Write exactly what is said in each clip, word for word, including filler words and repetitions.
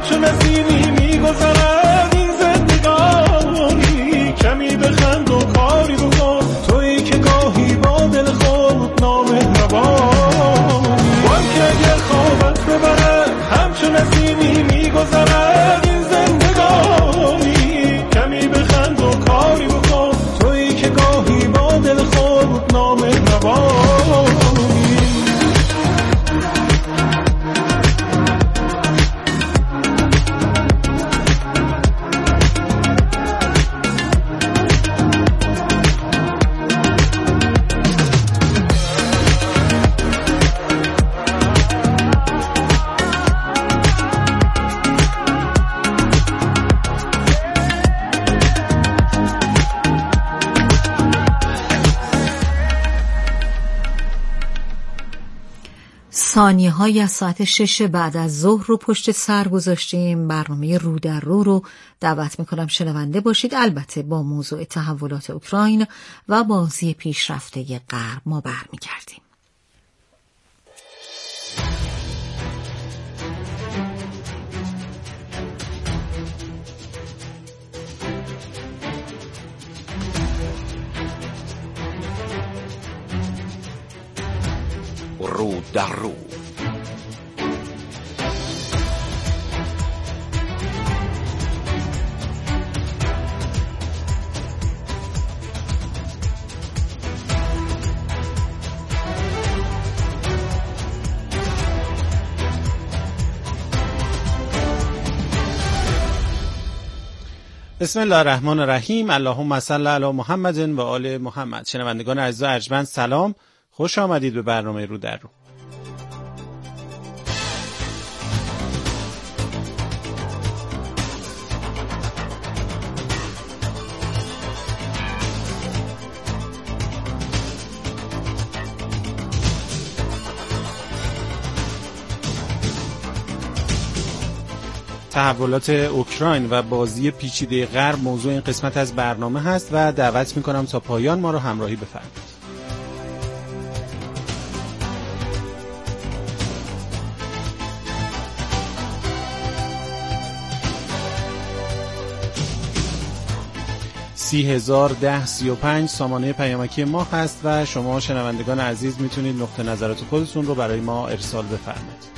همچون نسیمی میگذرد این زندگانی، کمی بخند و کاری بکن تویی که گاهی با دل خود نامهربانی. وای که اگه خوابت ببرد همچون نسیمی میگذرد این زندگانی، کمی بخند و کاری بکن تویی که گاهی با دل خود نامهربانی. ثانیه های از ساعت شش بعد از ظهر رو پشت سر گذاشتیم. برنامه رو در رو رو دعوت میکنم شنونده باشید. البته با موضوع تحولات اوکراین و بازی پیشرفته غرب ما برمیگردیم. رو در رو. بسم الله الرحمن الرحیم. اللهم صل علی محمد و آل محمد. شنوندگان عزیز و ارجمند سلام، خوش آمدید به برنامه رو در رو. تحولات اوکراین و بازی پیچیده غرب موضوع این قسمت از برنامه هست و دعوت میکنم تا پایان ما رو همراهی بفرمایید. سی هزار ده سی و پنج سامانه پیامکی ما هست و شما شنوندگان عزیز میتونید نقطه نظرات خودتون رو برای ما ارسال بفرمایید.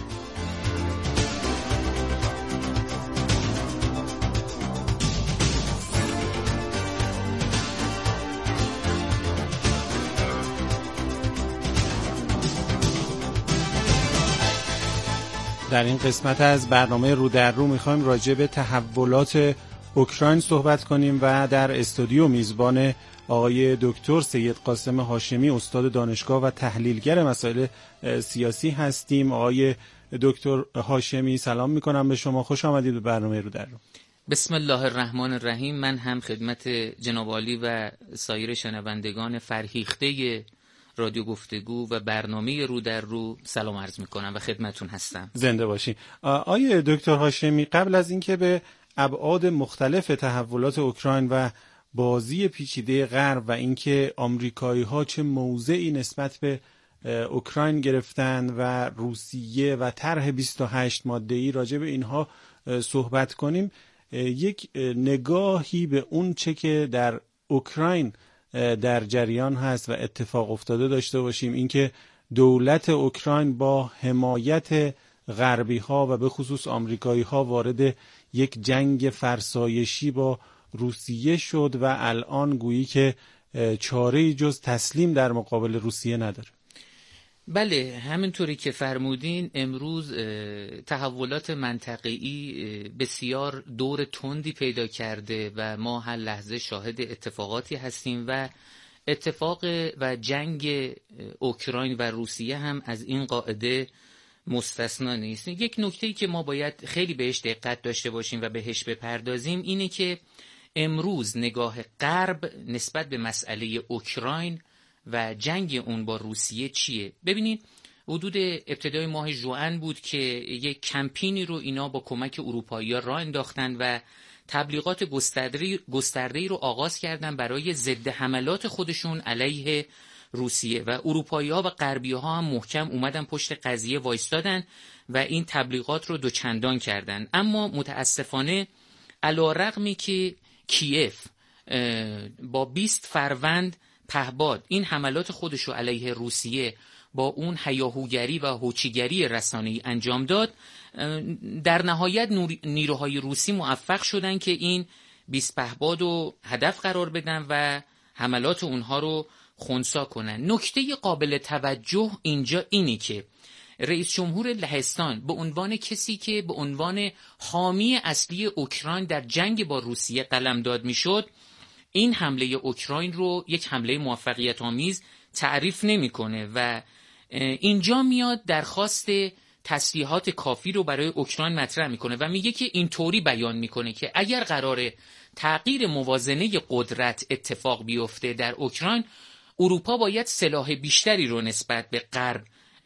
در این قسمت از برنامه رو در رو میخوایم راجع به تحولات اوکراین صحبت کنیم و در استودیو میزبان آقای دکتر سید قاسم هاشمی، استاد دانشگاه و تحلیلگر مسائل سیاسی هستیم. آقای دکتر هاشمی سلام میکنم به شما، خوش آمدید به برنامه رو در رو. بسم الله الرحمن الرحیم. من هم خدمت جناب عالی و سایر شنوندگان فرهیخته رادیو گفتگو و برنامه رو در رو سلام عرض میکنم و خدمتون هستم. زنده باشی. آقای دکتر هاشمی، قبل از اینکه به ابعاد مختلف تحولات اوکراین و بازی پیچیده غرب و اینکه آمریکایی‌ها چه موضعی نسبت به اوکراین گرفتن و روسیه و طرح بیست و هشت ماده‌ای راجع به اینها صحبت کنیم، یک نگاهی به اون چه که در اوکراین در جریان هست و اتفاق افتاده داشته باشیم. اینکه دولت اوکراین با حمایت غربی ها و به خصوص آمریکایی ها وارد یک جنگ فرسایشی با روسیه شد و الان گویی که چاره‌ای جز تسلیم در مقابل روسیه نداره. بله، همینطوری که فرمودین امروز تحولات منطقه‌ای بسیار دور تندی پیدا کرده و ما هر لحظه شاهد اتفاقاتی هستیم و اتفاق و جنگ اوکراین و روسیه هم از این قاعده مستثنا نیست. یک نکته‌ای که ما باید خیلی بهش دقت داشته باشیم و بهش بپردازیم اینه که امروز نگاه غرب نسبت به مسئله اوکراین و جنگ اون با روسیه چیه؟ ببینید، حدود ابتدای ماه ژوئن بود که یک کمپینی رو اینا با کمک اروپایی‌ها راه انداختن و تبلیغات گسترده‌ای رو آغاز کردن برای ضد حملات خودشون علیه روسیه و اروپایی‌ها و غربی‌ها هم محکم اومدن پشت قضیه وایستادن و این تبلیغات رو دوچندان کردن. اما متاسفانه علی‌رغمی که کیف با بیست فروند پهباد این حملات خودش رو علیه روسیه با اون هیاهوگری و هوچیگری رسانه‌ای انجام داد، در نهایت نیروهای روسی موفق شدن که این بیست پهباد رو هدف قرار بدن و حملات اونها رو خنثی کنن. نکته قابل توجه اینجا اینی که رئیس جمهور لهستان به عنوان کسی که به عنوان حامی اصلی اوکراین در جنگ با روسیه قلمداد میشد، این حمله اوکراین رو یک حمله موفقیت آمیز تعریف نمیکنه و اینجا میاد درخواست تسلیحات کافی رو برای اوکراین مطرح میکنه و میگه که اینطوری بیان میکنه که اگر قراره تغییر موازنه قدرت اتفاق بیفته در اوکراین، اروپا باید سلاح بیشتری رو نسبت به غرب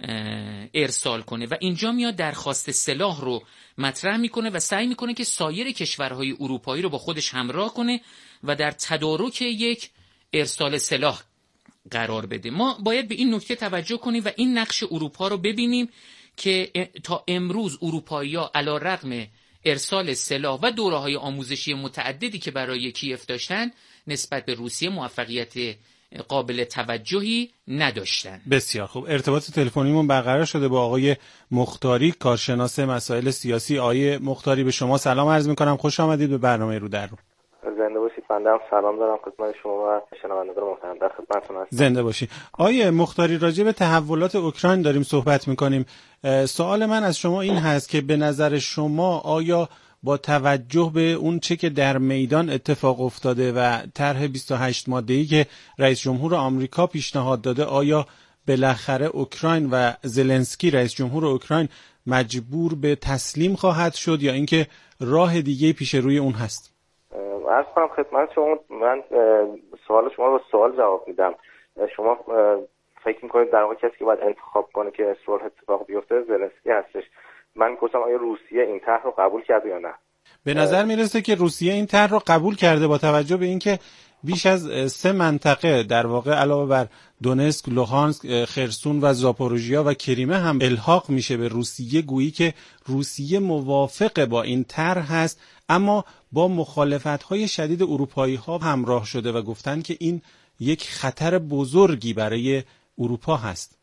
ارسال کنه و اینجا میاد درخواست سلاح رو مطرح میکنه و سعی میکنه که سایر کشورهای اروپایی رو با خودش همراه کنه و در تدارک یک ارسال سلاح قرار بده. ما باید به این نکته توجه کنیم و این نقش اروپا رو ببینیم که تا امروز اروپایی‌ها علی‌رغم ارسال سلاح و دوره‌های آموزشی متعددی که برای کیف داشتن، نسبت به روسیه موفقیت قابل توجهی نداشتن. بسیار خوب. ارتباط تلفنیمون برقرار شده با آقای مختاری، کارشناس مسائل سیاسی. آقای مختاری، به شما سلام عرض می‌کنم. خوش آمدید به برنامه رو در رو. زنده باشید. بنده هم سلام دارم خدمت شما و شنوندگان محترم. در خدمتتون هستم. زنده باشید. آقای مختاری، راجع به تحولات اوکراین داریم صحبت می‌کنیم. سوال من از شما این هست که به نظر شما آیا با توجه به اون چه که در میدان اتفاق افتاده و طرح بیست و هشت ماده‌ای که رئیس جمهور آمریکا پیشنهاد داده، آیا بالاخره اوکراین و زلنسکی رئیس جمهور اوکراین مجبور به تسلیم خواهد شد یا اینکه راه دیگه پیش روی اون هست؟ عرض کنم خدمت شما، من سوال شما رو با سوال جواب میدم. شما فکر میکنید در واقع کسی که باید انتخاب کنه که صلح اتفاق بیفته زلنسکی هستش. من گفتم آیا روسیه این طرح رو قبول کرده یا نه؟ به نظر میرسه که روسیه این طرح رو قبول کرده با توجه به اینکه بیش از سه منطقه در واقع علاوه بر دونسک، لوهانسک، خرسون و زاپوروژیا و کریمه هم الحاق میشه به روسیه. گویی که روسیه موافق با این طرح هست، اما با مخالفت‌های شدید اروپایی‌ها همراه شده و گفتن که این یک خطر بزرگی برای اروپا هست.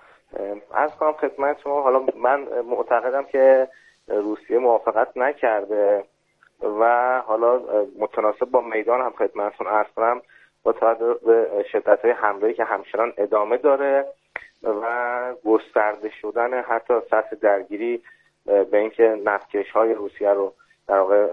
عرض کنم خدمت شما، حالا من معتقدم که روسیه موافقت نکرده و حالا متناسب با میدان هم خدمتتون عرض کنم با توجه به شدت‌های حمله‌ای که همچنان ادامه داره و گسترده شدن حتی سطح درگیری به اینکه نفتکش‌های روسیه رو در واقع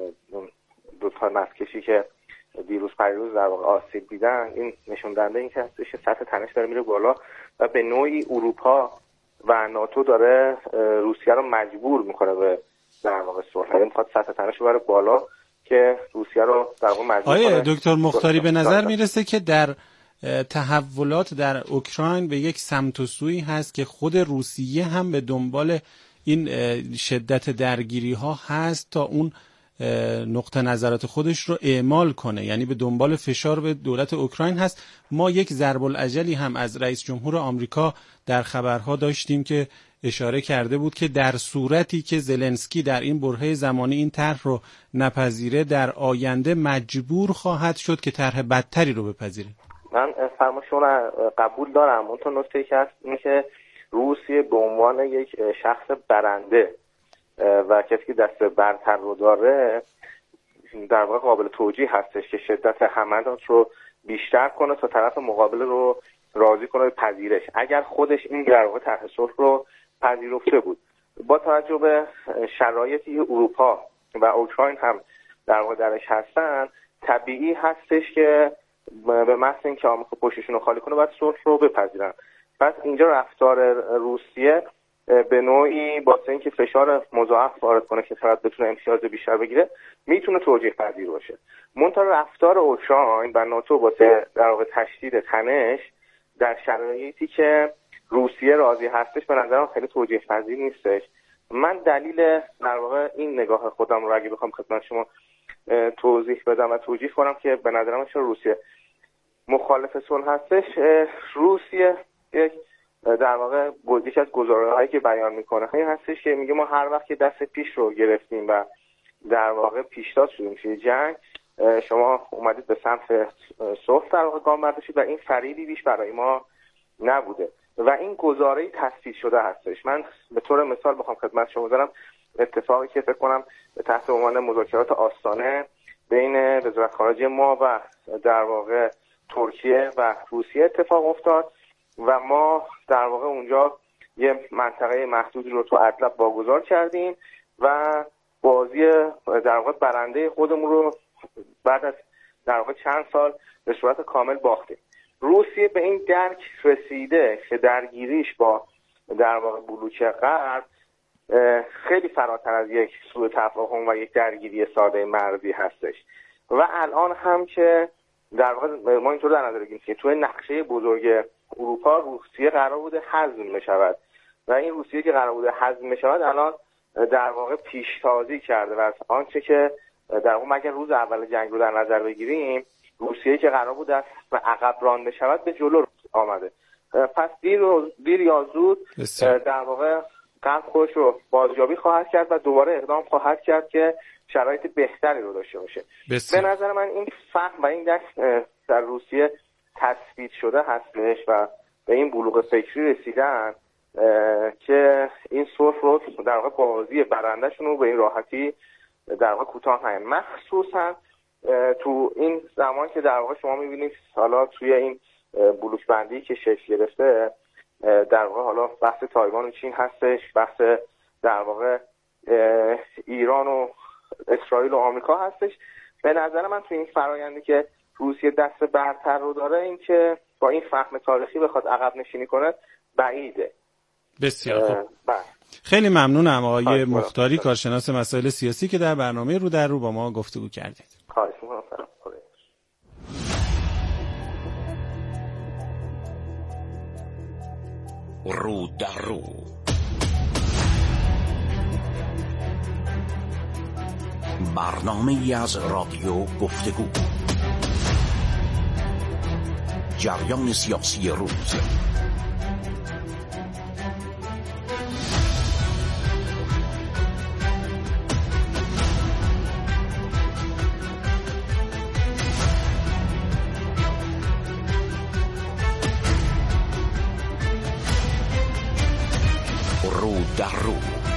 دو تا نفتکشی که دیروز پریروز در واقع آسیب دیدن، این نشون دهنده این که هستش سطح تنش داره میره بالا و به نوعی اروپا و ناتو داره روسیه رو مجبور میکنه به در واقع صلح، یعنی میخواد سطح تنش رو بره بالا که روسیه رو در واقع مجبور کنه. آیه دکتر مختاری، به نظر میرسه که در تحولات در اوکراین به یک سمت و سوی هست که خود روسیه هم به دنبال این شدت درگیری ها هست تا اون نقطه نظرات خودش رو اعمال کنه، یعنی به دنبال فشار به دولت اوکراین هست. ما یک ضرب العجلی هم از رئیس جمهور آمریکا در خبرها داشتیم که اشاره کرده بود که در صورتی که زلنسکی در این برهه زمانی این طرح رو نپذیره، در آینده مجبور خواهد شد که طرح بدتری رو بپذیره. من فرمایشون قبول دارم، اون تا نکته که هست این که روسیه به عنوان یک شخص برنده و کسی که دست برتر رو داره در واقع قابل توجیه هستش که شدت حملات رو بیشتر کنه تا طرف مقابل رو راضی کنه به پذیرش، اگر خودش این در واقع طرح صلح رو پذیرفته بود. با توجه به شرایطی اروپا و اوکراین هم در واقع درش هستن، طبیعی هستش که به محض اینکه آمریکا پشتشون رو خالی کنه باید صلح رو بپذیرن. پس اینجا رفتار روسیه به نوعی واسه اینکه فشار مضاعف وارد کنه که طرف بتونه امتیاز بیشتر بگیره میتونه توجیه پذیر باشه. منتها رفتار اوکراین و ناتو واسه در واقع تشدید تنش در شرایطی که روسیه راضی هستش به نظرم خیلی توجیه پذیر نیستش. من دلیل در واقع این نگاه خودم رو اگه بخوام خدمت شما توضیح بدم و توجیه کنم که به نظرم چرا روسیه مخالف صلح هستش، روسیه یک در واقع یکی از گزاره‌هایی که بیان میکنه این هستش که میگه ما هر وقت که دست پیش رو گرفتیم و در واقع پیشتاز شدیم توی جنگ، شما اومدید به سمت صلح در واقع گام برداشتید و این فریبی بیش برای ما نبوده و این گزاره‌ای تثبیت شده هستش. من به طور مثال بخوام خدمت شما بذارم اتفاقی که فکر کنم تحت عنوان مذاکرات آستانه بین وزارت خارجه ما و در واقع ترکیه و روسیه اتفاق افتاد و ما در واقع اونجا یه منطقه محدودی رو تو ادلب واگذار کردیم و بازی در واقع برنده خودمون رو بعد از در واقع چند سال به صورت کامل باختیم. روسیه به این درک رسیده که درگیریش با در واقع بلوک غرب خیلی فراتر از یک سوء تفاهم و یک درگیری ساده مرزی هستش و الان هم که در واقع ما اینطور در نظر بگیریم که توی نقشه بزرگ اروپا روسیه قرار بوده حزم بشود و این روسیه که قرار بوده حزم بشود الان در واقع پیشتازی کرده و از آنچه که در واقع مگر روز اول جنگ رو در نظر بگیریم روسیه که قرار بود از عقب رانده شود به جلو آمده. پس دیر, دیر یا زود در واقع غرب خودش رو بازیابی خواهد کرد و دوباره اقدام خواهد کرد که شرایط بهتری رو داشته باشه. به نظر من این فهم و این دست در روسیه تثبیت شده هستش و به این بلوغ فکری رسیدن که این صلح رو در واقع بازی برنده‌شون رو به این راحتی در واقع کوتاه نیاین، مخصوصا تو این زمان که در واقع شما می‌بینید حالا توی این بلوک بندی که شکل گرفته در واقع حالا بحث تایوان و چین هستش، بحث در واقع ایران و اسرائیل و آمریکا هستش. به نظر من تو این فرآیندی که روسیه دست برتر رو داره این که با این فهم تاریخی بخواد عقب نشینی کنه بعیده. بسیار خوب. خیلی ممنونم آقای مختاری، کارشناس مسائل سیاسی که در برنامه رو در رو با ما گفتگو کردید. خواهش می‌کنم. رو در رو برنامه‌ای از رادیو گفتگو، جریان سیاسی روز، رو در رو.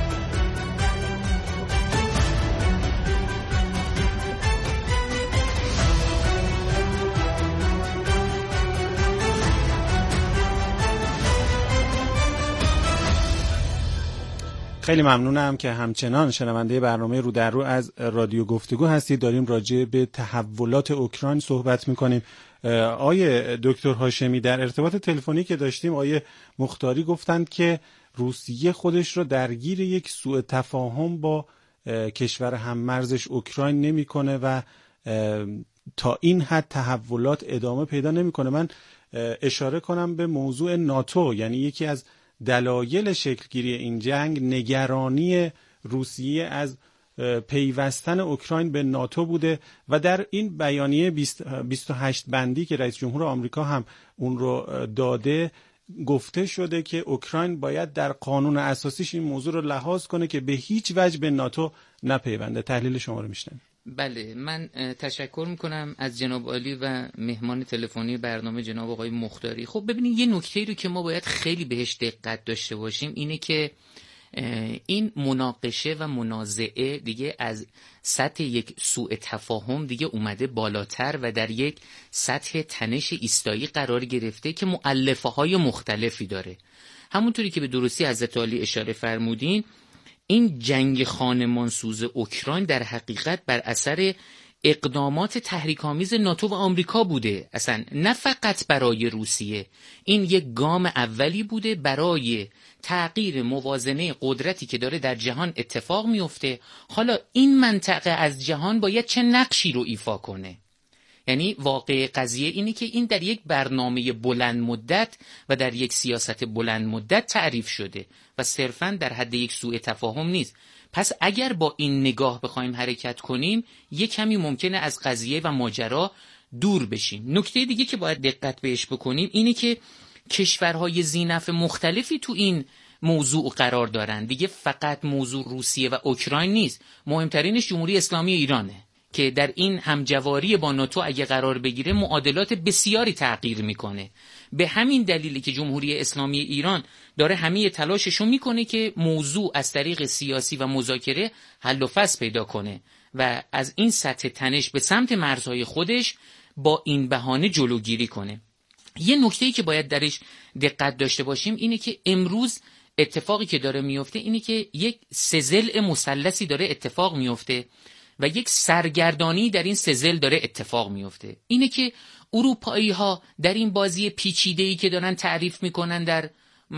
خیلی ممنونم که همچنان شنونده برنامه رو در رو از رادیو گفتگو هستید. داریم راجع به تحولات اوکراین صحبت میکنیم. آیه دکتر هاشمی در ارتباط تلفنی که داشتیم آیه مختاری گفتند که روسیه خودش رو درگیر یک سوء تفاهم با کشور هممرزش اوکراین نمیکنه و تا این حد تحولات ادامه پیدا نمیکنه. من اشاره کنم به موضوع ناتو، یعنی یکی از دلایل شکلگیری این جنگ نگرانی روسیه از پیوستن اوکراین به ناتو بوده و در این بیانیه بیست و هشت بندی که رئیس جمهور آمریکا هم اون رو داده گفته شده که اوکراین باید در قانون اساسیش این موضوع رو لحاظ کنه که به هیچ وجه به ناتو نپیونده. تحلیل شما رو میشنم. بله، من تشکر میکنم از جناب عالی و مهمان تلفنی برنامه جناب آقای مختاری. خب ببینید یه نکته‌ای رو که ما باید خیلی بهش دقت داشته باشیم اینه که این مناقشه و منازعه دیگه از سطح یک سوء تفاهم دیگه اومده بالاتر و در یک سطح تنش ایستایی قرار گرفته که مؤلفه های مختلفی داره. همونطوری که به درستی حضرت عالی اشاره فرمودین، این جنگ خانمانسوز اوکراین در حقیقت بر اثر اقدامات تحریک‌آمیز ناتو و آمریکا بوده، اصلا نه فقط برای روسیه. این یک گام اولی بوده برای تغییر موازنه قدرتی که داره در جهان اتفاق میفته. حالا این منطقه از جهان باید چه نقشی رو ایفا کنه؟ یعنی واقع قضیه اینه که این در یک برنامه بلند مدت و در یک سیاست بلند مدت تعریف شده و صرفاً در حد یک سوء تفاهم نیست. پس اگر با این نگاه بخوایم حرکت کنیم یک کمی ممکنه از قضیه و ماجرا دور بشیم. نکته دیگه که باید دقت بهش بکنیم اینه که کشورهای ذی‌نفع مختلفی تو این موضوع قرار دارن. دیگه فقط موضوع روسیه و اوکراین نیست، مهمترینش جمهوری اسلامی ایرانه که در این همجواری با ناتو اگه قرار بگیره معادلات بسیاری تغییر میکنه. به همین دلیلی که جمهوری اسلامی ایران داره همه تلاششو میکنه که موضوع از طریق سیاسی و مذاکره حل و فصل پیدا کنه و از این سطح تنش به سمت مرزهای خودش با این بهانه جلوگیری کنه. یه نکته‌ای که باید درش دقت داشته باشیم اینه که امروز اتفاقی که داره میفته اینه که یک سزل مثلثی داره اتفاق میفته و یک سرگردانی در این سزل داره اتفاق میفته. اینه که اروپایی ها در این بازی پیچیده‌ای که دارن تعریف میکنن در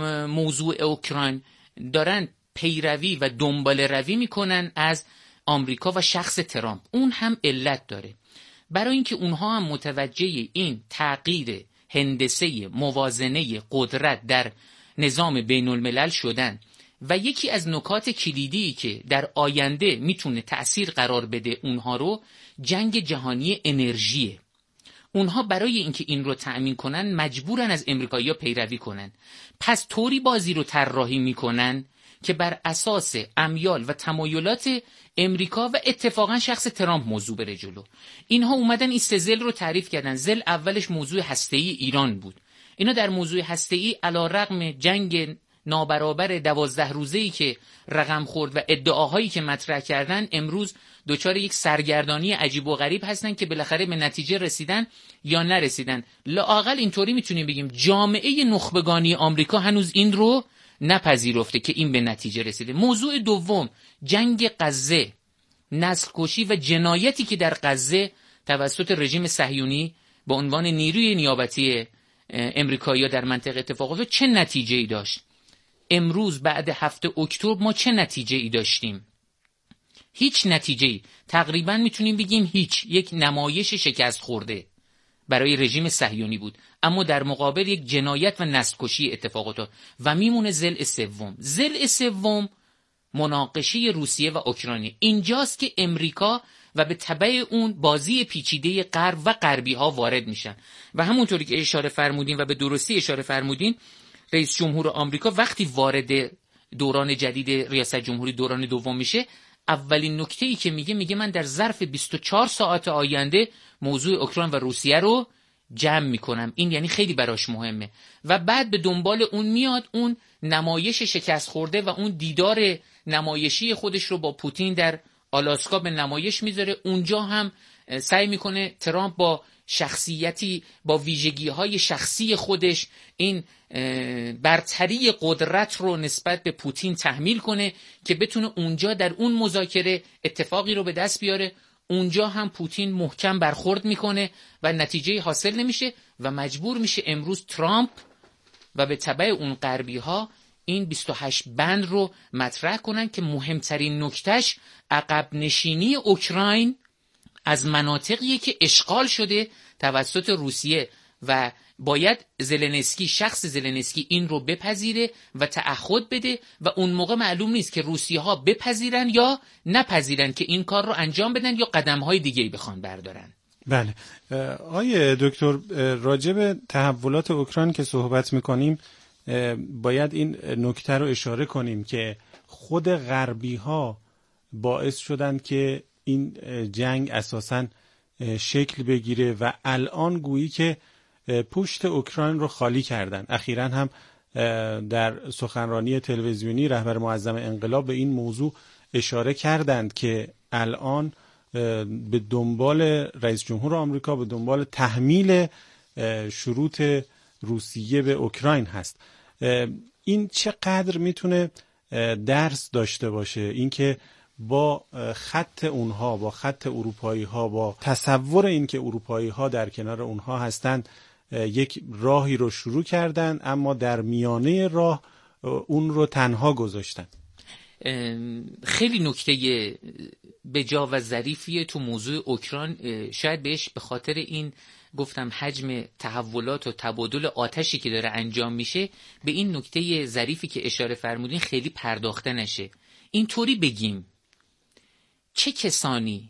موضوع اوکراین دارن پیروی و دنبال روی میکنن از آمریکا و شخص ترامپ. اون هم علت داره، برای اینکه اونها هم متوجه این تغییر هندسه موازنه قدرت در نظام بین الملل شدن و یکی از نکات کلیدی که در آینده میتونه تأثیر قرار بده اونها رو جنگ جهانی انرژیه. اونها برای اینکه این رو تأمین کنن مجبورن از امریکایی‌ها پیروی کنن، پس طوری بازی رو طراحی میکنن که بر اساس امیال و تمایلات امریکا و اتفاقا شخص ترامپ موضوع بره جلو. اینها اومدن این سه زل رو تعریف کردن. زل اولش موضوع هسته‌ای ایران بود. اینا در موضوع هسته‌ای علی‌رغم جنگ نابرابر دوازده روزه‌ای که رقم خورد و ادعاهایی که مطرح کردن امروز دوچار یک سرگردانی عجیب و غریب هستن که بالاخره به نتیجه رسیدن یا نرسیدن. لااقل اینطوری میتونیم بگیم جامعه نخبگانی آمریکا هنوز این رو نپذیرفته که این به نتیجه رسیده. موضوع دوم جنگ غزه، نسل کشی و جنایتی که در غزه توسط رژیم صهیونی به عنوان نیروی نیابتی امریکایی‌ها در منطقه اتفاق افتاد چه نتیجه‌ای داشت؟ امروز بعد هفته اکتبر ما چه نتیجه‌ای داشتیم؟ هیچ نتیجه‌ای. تقریبا میتونیم بگیم هیچ. یک نمایش شکست خورده برای رژیم صهیونی بود، اما در مقابل یک جنایت و نسل کشی اتفاق افتاد. و میمونه ضلع سوم. ضلع سوم مناقشه روسیه و اوکراین. اینجاست که امریکا و به تبع اون بازی پیچیده غرب و غربی ها وارد میشن و همونطوری که اشاره فرمودین و به درستی اشاره فرمودین، رئیس جمهور آمریکا وقتی وارد دوران جدید ریاست جمهوری دوران دوم میشه، اولین نکته‌ای که میگه میگه من در ظرف بیست و چهار ساعت آینده موضوع اوکراین و روسیه رو جمع میکنم. این یعنی خیلی براش مهمه. و بعد به دنبال اون میاد اون نمایش شکست خورده و اون دیدار نمایشی خودش رو با پوتین در آلاسکا به نمایش میذاره. اونجا هم سعی میکنه ترامپ با شخصیتی با ویژگی‌های شخصی خودش این برتری قدرت رو نسبت به پوتین تحمیل کنه که بتونه اونجا در اون مذاکره اتفاقی رو به دست بیاره. اونجا هم پوتین محکم برخورد میکنه و نتیجه حاصل نمیشه و مجبور میشه امروز ترامپ و به تبع اون غربی ها این بیست و هشت بند رو مطرح کنن که مهمترین نکتهش عقب نشینی اوکراین از مناطقیه که اشغال شده توسط روسیه و باید زلنسکی شخص زلنسکی این رو بپذیره و تعهد بده و اون موقع معلوم نیست که روسیه ها بپذیرن یا نپذیرن که این کار رو انجام بدن یا قدم های دیگه‌ای بخوان بردارن. بله آیه دکتر، راجع به تحولات اوکراین که صحبت میکنیم باید این نکته رو اشاره کنیم که خود غربی ها باعث شدن که این جنگ اساساً شکل بگیره و الان گویی که پشت اوکراین رو خالی کردن. اخیراً هم در سخنرانی تلویزیونی رهبر معظم انقلاب به این موضوع اشاره کردند که الان به دنبال رئیس جمهور آمریکا به دنبال تحمیل شروط روسیه به اوکراین هست. این چقدر میتونه درس داشته باشه اینکه با خط اونها، با خط اروپایی ها، با تصور این که اروپایی ها در کنار اونها هستند یک راهی رو شروع کردن اما در میانه راه اون رو تنها گذاشتن. خیلی نکته بجا و ظریفیه تو موضوع اوکراین. شاید بهش به خاطر این گفتم حجم تحولات و تبادل آتشی که داره انجام میشه به این نکته ظریفی که اشاره فرمودین خیلی پرداخته نشه. اینطوری بگیم چه کسانی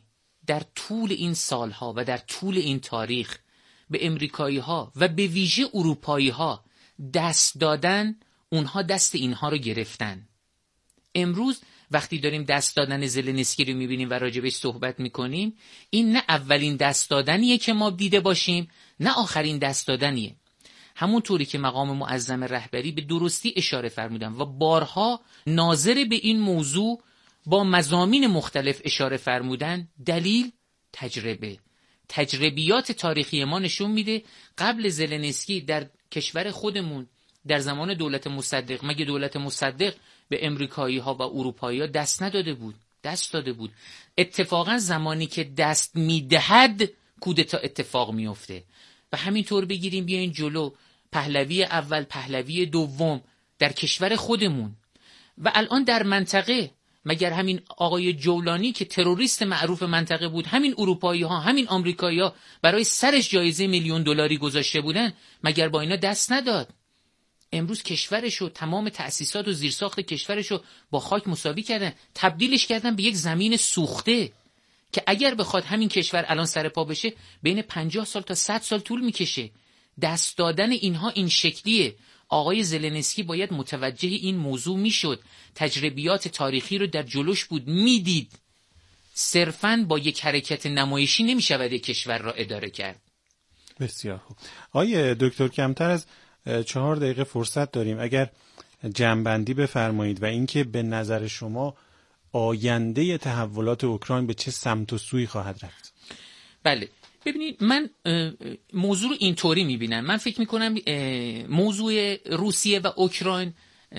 در طول این سالها و در طول این تاریخ به امریکایی ها و به ویژه اروپایی ها دست دادن، اونها دست اینها رو گرفتن. امروز وقتی داریم دست دادن زلنسکی رو میبینیم و راجبش صحبت میکنیم، این نه اولین دست دادنیه که ما دیده باشیم، نه آخرین دست دادنیه. همونطوری که مقام معظم رهبری به درستی اشاره فرمودن و بارها ناظر به این موضوع با مضامین مختلف اشاره فرمودن، دلیل تجربه تجربیات تاریخی ما نشون میده قبل زلنسکی در کشور خودمون در زمان دولت مصدق، مگه دولت مصدق به امریکایی ها و اروپایی ها دست نداده بود؟ دست داده بود. اتفاقا زمانی که دست میدهد کودتا اتفاق میفته. و همینطور بگیریم بیاین جلو، پهلوی اول، پهلوی دوم در کشور خودمون و الان در منطقه، مگر همین آقای جولانی که تروریست معروف منطقه بود، همین اروپایی ها، همین آمریکایی ها برای سرش جایزه میلیون دلاری گذاشته بودن، مگر با اینا دست نداد؟ امروز کشورشو، تمام تأسیسات و زیرساخت کشورشو با خاک مساوی کردن، تبدیلش کردن به یک زمین سوخته که اگر بخواد همین کشور الان سر پا بشه بین پنجاه سال تا صد سال طول میکشه. دست دادن اینها این شکلیه. آقای زلنسکی باید متوجه این موضوع میشد، تجربیات تاریخی رو در جلوش بود، میدید. صرفاً با یک حرکت نمایشی نمیشود کشور را اداره کرد. بسیار خوب. آقای دکتر، کمتر از چهار دقیقه فرصت داریم، اگر جمع‌بندی بفرمایید و اینکه به نظر شما آینده تحولات اوکراین به چه سمت و سوی خواهد رفت؟ بله، ببینید من موضوع رو اینطوری میبینم. من فکر میکنم موضوع روسیه و اوکراین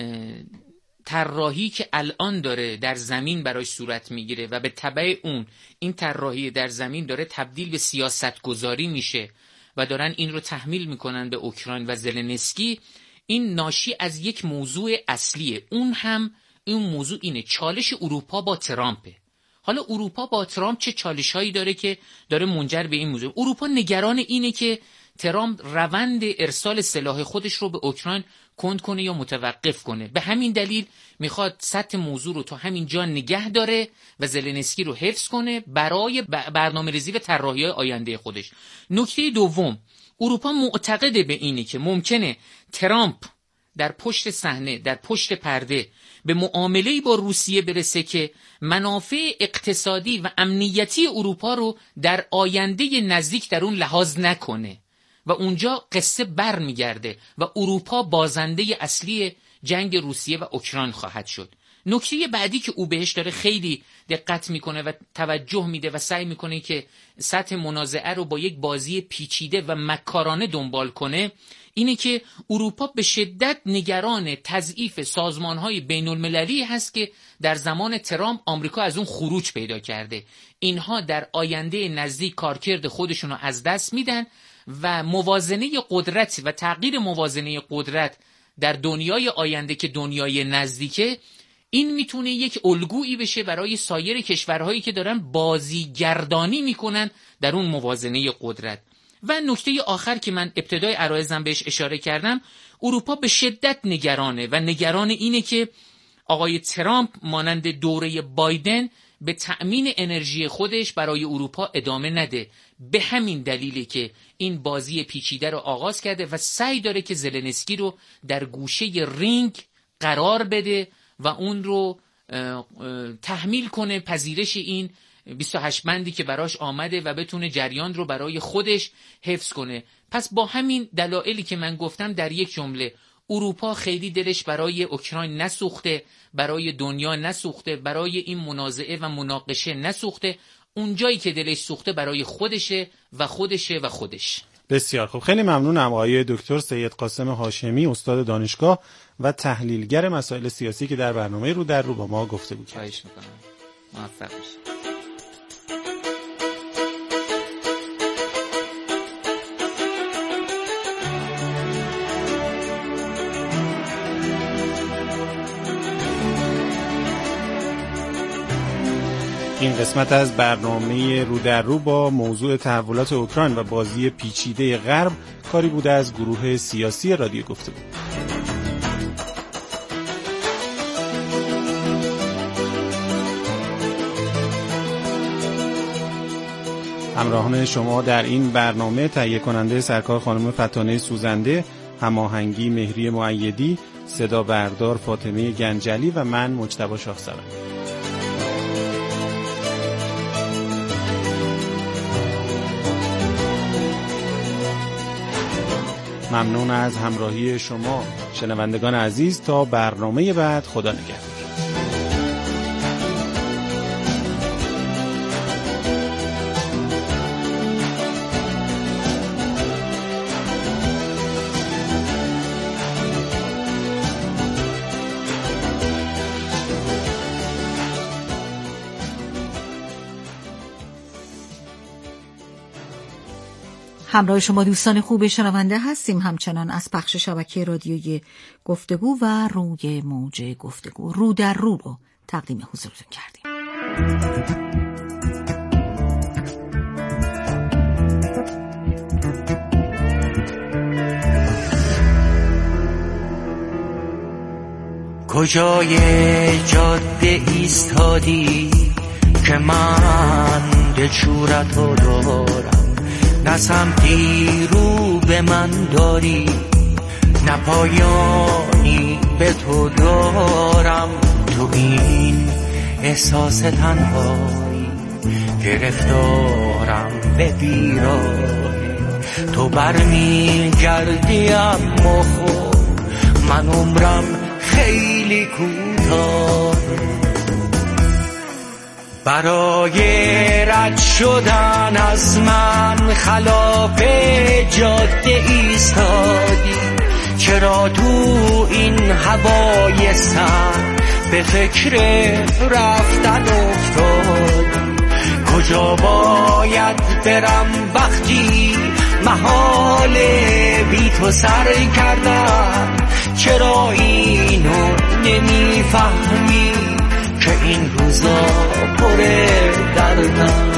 طراحی که الان داره در زمین براش صورت میگیره و به تبع اون این طراحی در زمین داره تبدیل به سیاست گذاری میشه و دارن این رو تحمیل میکنن به اوکراین و زلنسکی، این ناشی از یک موضوع اصلیه. اون هم این موضوع اینه، چالش اروپا با ترامپه. حالا اروپا با ترامپ چه چالش هایی داره که داره منجر به این موضوع؟ اروپا نگران اینه که ترامپ روند ارسال سلاح خودش رو به اوکراین کند کنه یا متوقف کنه. به همین دلیل میخواد سطح موضوع رو تا همین جا نگه داره و زلنسکی رو حفظ کنه برای برنامه‌ریزی و طراحی‌های آینده خودش. نکته دوم، اروپا معتقده به اینه که ممکنه ترامپ در پشت صحنه، در پشت پرده به معامله‌ای با روسیه برسه که منافع اقتصادی و امنیتی اروپا رو در آینده نزدیک در اون لحاظ نکنه و اونجا قصه بر میگرده و اروپا بازنده اصلی جنگ روسیه و اوکراین خواهد شد. نکته بعدی که او بهش داره خیلی دقت میکنه و توجه میده و سعی میکنه که سطح منازعه رو با یک بازی پیچیده و مکارانه دنبال کنه، اینه که اروپا به شدت نگران تضعیف سازمان‌های بین‌المللی هست که در زمان ترامپ آمریکا از اون خروج پیدا کرده. اینها در آینده نزدیک کارکرد خودشون رو از دست میدن و موازنه قدرت و تغییر موازنه قدرت در دنیای آینده که دنیای نزدیکه، این میتونه یک الگویی بشه برای سایر کشورهایی که دارن بازیگردانی میکنن در اون موازنه قدرت. و نکته آخر که من ابتدای عرایزم بهش اشاره کردم، اروپا به شدت نگرانه و نگران اینه که آقای ترامپ مانند دوره بایدن به تأمین انرژی خودش برای اروپا ادامه نده. به همین دلیلی که این بازی پیچیده رو آغاز کرده و سعی داره که زلنسکی رو در گوشه رینگ قرار بده و اون رو تحمیل کنه پذیرش این بیست و هشت بندی که براش آمده و بتونه جریان رو برای خودش حفظ کنه. پس با همین دلایلی که من گفتم در یک جمله، اروپا خیلی دلش برای اوکراین نسوخته، برای دنیا نسوخته، برای این منازعه و مناقشه نسوخته. اون جایی که دلش سوخته برای خودشه و خودشه و خودش. بسیار خوب، خیلی ممنونم آقای دکتر سید قاسم هاشمی، استاد دانشگاه و تحلیلگر مسائل سیاسی که در برنامه رو در رو با ما گفتگو کردید. خواهش می‌کنم. موفق باشید. این قسمت از برنامه رو در رو با موضوع تحولات اوکراین و بازی پیچیده غرب کاری بوده از گروه سیاسی رادیو گفتگو. همراهان شما در این برنامه تهیه کننده سرکار خانم فتانه سوزنده، هماهنگی مهری مؤیدی، صدا بردار فاطمه گنجلی و من مجتبی شاهسواری. ممنون از همراهی شما شنوندگان عزیز. تا برنامه بعد، خدا نگهدار. همراه شما دوستان خوب شنونده هستیم، همچنان از پخش شبکه رادیوی گفتگو و روی موج گفتگو رو در رو رو تقدیم حضورتون کردیم. کجای جاده ایستادی که من دلشورتو دارم، نه سمتی رو به من داری، نه پایانی به تو دارم. تو این احساس تنهایی گرفتارم به بیراهی، تو برمی گردی اما خب من عمرم خیلی کوتاه. برای رد شدن از من خلاف جاده ایستادی، چرا تو این هوای سرد به فکر رفتن افتادی؟ کجا باید برم وقتی محال بی تو سر کردم؟ چرا اینو نمیفهمی که این روزا پر دردم؟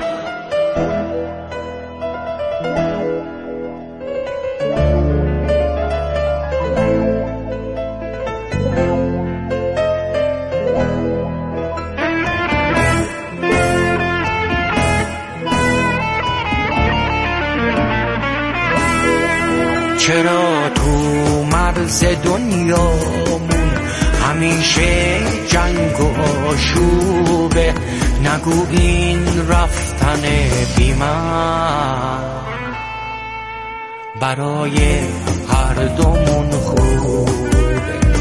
چرا تو مرز دنیامون همیشه جنگ و آشوبه؟ نگو این رفتن بی من برای هر دومون خوبه.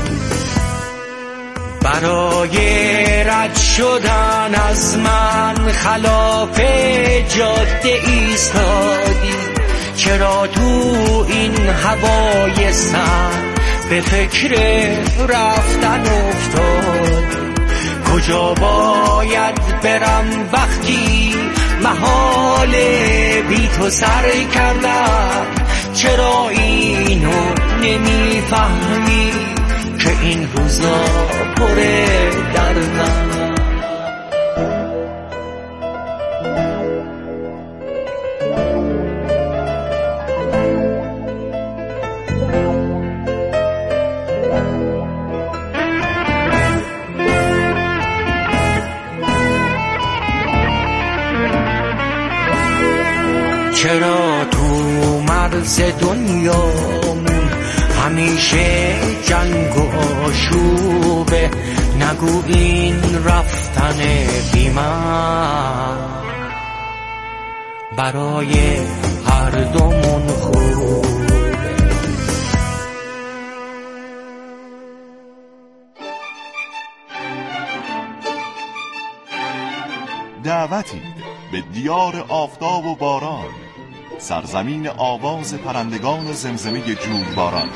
برای رد شدن از من خلاف جاده ایستادی، چرا تو این هوای سرد به فکر رفتن افتاد؟ کجا باید برم وقتی محال بی تو سر کردم؟ چرا اینو نمیفهمی که این روزا پر دردم؟ چرا تو مرز دنیامون همیشه جنگ و آشوبه؟ نگو این رفتن بی من برای هر دومون خوبه. دعوتی به دیار آفتاب و باران، سرزمین آواز پرندگان و زمزمه جویباران.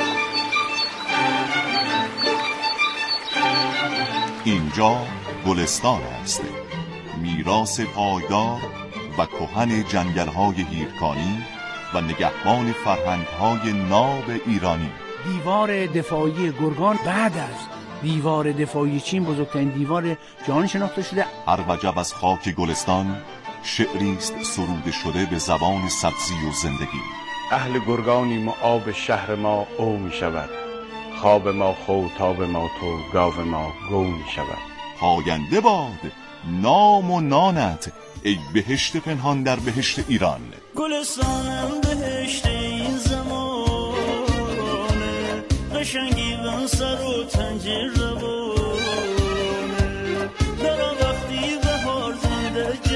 اینجا گلستان است، میراث پایدار و کهن جنگل‌های هیرکانی و نگهبان فرهنگ‌های ناب ایرانی. دیوار دفاعی گرگان بعد از دیوار دفاعی چین بزرگترین دیوار جهان شناخته شده. هر وجب از خاک گلستان شعری است سروده شده به زبان سبزی و زندگی. اهل گرگانیم و آب شهر ما او می شود، خواب ما خو تاب ما تو گاو ما گو می شود. پاینده باد نام و نانت ای بهشت پنهان در بهشت ایران. گلستانم بهشت این زمانه، قشنگی بن سر و تنجیر روانه.